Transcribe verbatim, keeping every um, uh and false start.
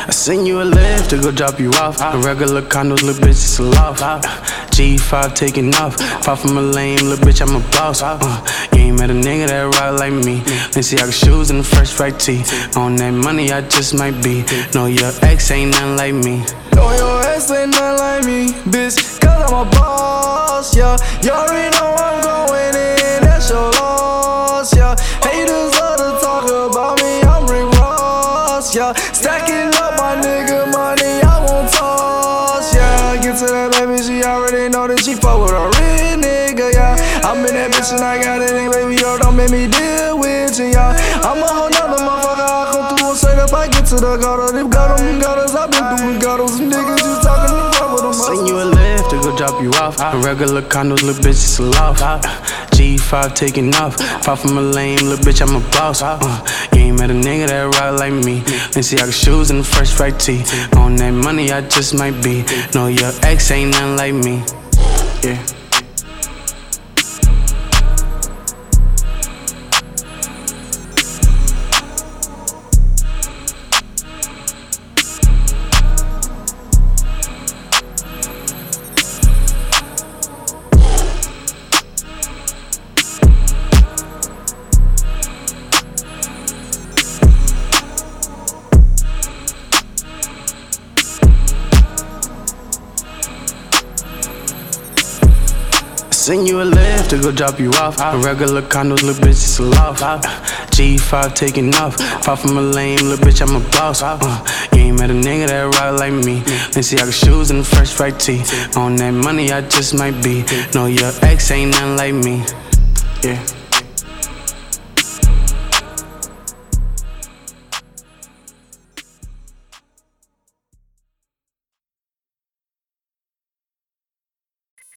I send you a lift to go drop you off. A regular condos, little bitch, it's a loft. G five taking off. Far from a lame, little bitch, I'm a boss. Uh, you ain't met a nigga that ride like me. Then see I got shoes and a fresh white tee. On that money, I just might be. No, your ex ain't nothing like me. No, your ex ain't nothing like me, bitch, cause I'm a boss, yeah. You already know I'm going in, that's your loss, yeah. Haters love to talk about me, I'm Rick Ross, yeah. Stacking up my nigga money, I won't toss, yeah. Get to that baby, she already know that she fuck with a real nigga, yeah. I'm in that bitch and I got it, and baby, yo, don't make me deal with you, yeah. I'm a whole nother motherfucker, I come through and straight up, I get to the gutter. They got them gutters, I've been through the gutters, some niggas just talking to fuck with them. Send you a lift to go drop you off. A regular condos, little bitch, it's a loft. G five taking off. Far from a lame, little bitch, I'm a boss. Uh, you ain't met a nigga that ride like me. Then see I got shoes and a fresh white tee. On that money, I just might be. No, your ex ain't nothing like me. Yeah. Send you a lift to go drop you off. A regular condos, little bitch, it's a loft. G five taking off. Far from a lame, little bitch, I'm a boss. Uh, you ain't met a nigga that ride like me. Then see I got shoes and a fresh white tee. On that money, I just might be. No, your ex ain't nothing like me. Yeah.